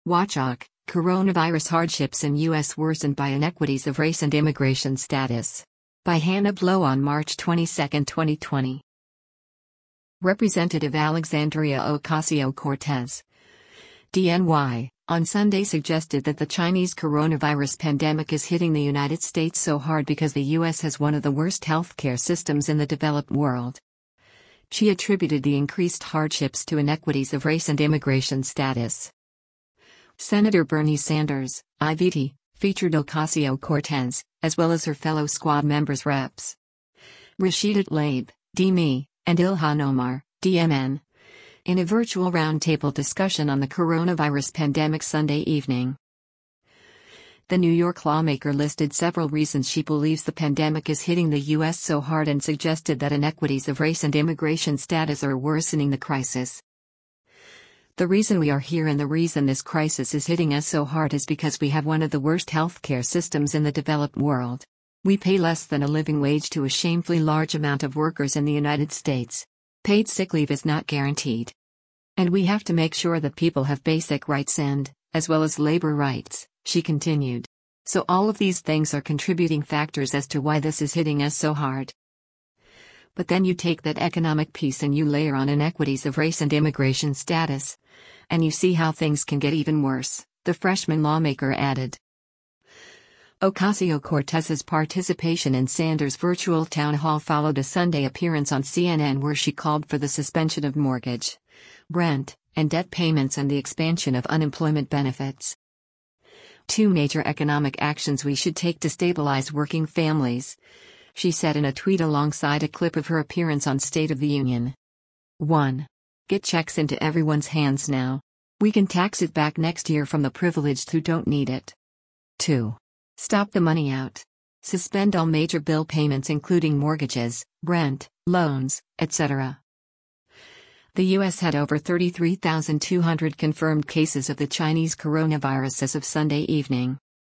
Watchdog, Coronavirus Hardships in U.S. Worsened by Inequities of Race and Immigration Status. By Hannah Blow on March 22, 2020. Representative Alexandria Ocasio-Cortez, DNY, on Sunday suggested that the Chinese coronavirus pandemic is hitting the United States so hard because the U.S. has one of the worst healthcare systems in the developed world. She attributed the increased hardships to inequities of race and immigration status. Senator Bernie Sanders, IVT, featured Ocasio-Cortez, as well as her fellow squad members Reps. Rashida Tlaib, DME, and Ilhan Omar, DMN, in a virtual roundtable discussion on the coronavirus pandemic Sunday evening. The New York lawmaker listed several reasons she believes the pandemic is hitting the U.S. so hard and suggested that inequities of race and immigration status are worsening the crisis. The reason we are here and the reason this crisis is hitting us so hard is because we have one of the worst healthcare systems in the developed world. We pay less than a living wage to a shamefully large amount of workers in the United States. Paid sick leave is not guaranteed. And we have to make sure that people have basic rights as well as labor rights, she continued. So all of these things are contributing factors as to why this is hitting us so hard. But then you take that economic piece and you layer on inequities of race and immigration status, and you see how things can get even worse, the freshman lawmaker added. Ocasio-Cortez's participation in Sanders' virtual town hall followed a Sunday appearance on CNN where she called for the suspension of mortgage, rent, and debt payments and the expansion of unemployment benefits. Two major economic actions we should take to stabilize working families, she said in a tweet alongside a clip of her appearance on State of the Union. 1. Get checks into everyone's hands now. We can tax it back next year from the privileged who don't need it. 2. Stop the money out. Suspend all major bill payments including mortgages, rent, loans, etc. The U.S. had over 33,200 confirmed cases of the Chinese coronavirus as of Sunday evening.